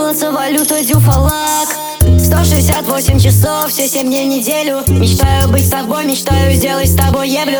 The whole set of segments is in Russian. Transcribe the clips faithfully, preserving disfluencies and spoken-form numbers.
расплачиваться валютой дюфалак. Сто шестьдесят восемь часов, все семь дней в неделю. Мечтаю быть с тобой, мечтаю сделать с тобой еблю.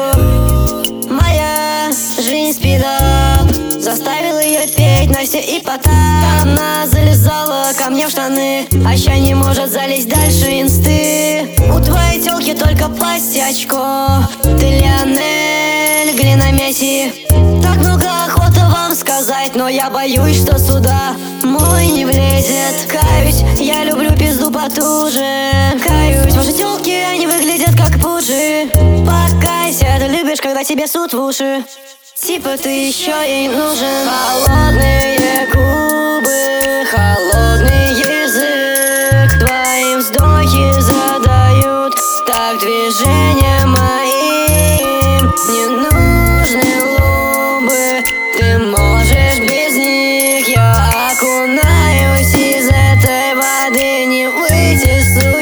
Моя жизнь спидап заставила ее петь на все и потап. Она залезала ко мне в штаны, а ща не может залезть дальше инсты. У твоей тёлки только пасть и очко. Ты Лионель, Глина, Месси. Так много охота вам сказать, но я боюсь, что сюда мой не влезет. Каюсь, я люблю пизду потуже. Каюсь, ваши тёлки, они выглядят как пуджи. Покайся, ты любишь, когда тебе суд в уши. Типа ты еще ей нужен. Холодные губы, холодный язык. Твои вздохи задают так движения моим. Не нужны лубы, ты можешь без них. Я окунаюсь из этой воды, не выйти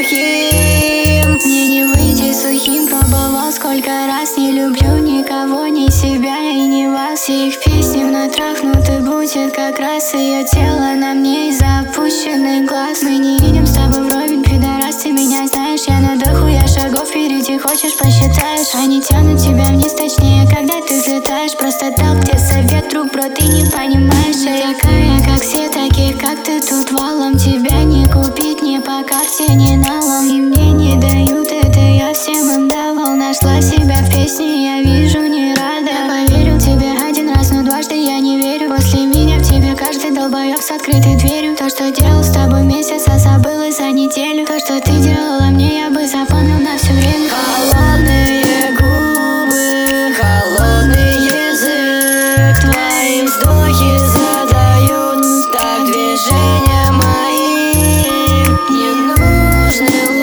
сухим. Мне не выйти сухим, пробовал сколько раз. Не люблю никого, ни себя и ни вас. Их песни натрахнуты будет как раз ее тело на мне из опущенных глаз. Мы не идем с тобой вровень, пидорас, ты меня знаешь. Я на дохуя шагов впереди, хочешь посчитаешь. Они тянут тебя вниз, точнее, когда ты взлетаешь. Просто дал где совет, друг, бро, ты не понимаешь. Я такая, как все, таких, как ты, тут валом. Тебя не купить ни по карте, ни налом. И мне не дают это, я всем им давал. Нашла себя в песне, я вижу, не рада. Я поверил тебе один раз, но дважды я не верю. После меня в тебе каждый долбоёб с открытой дверью. То, что делал с тобой месяц, а забыла за неделю. То, что ты делала мне, я бы запомнил на все время. Холодные губы, холодный язык. Твои вздохи задают так движения моим. Не нужны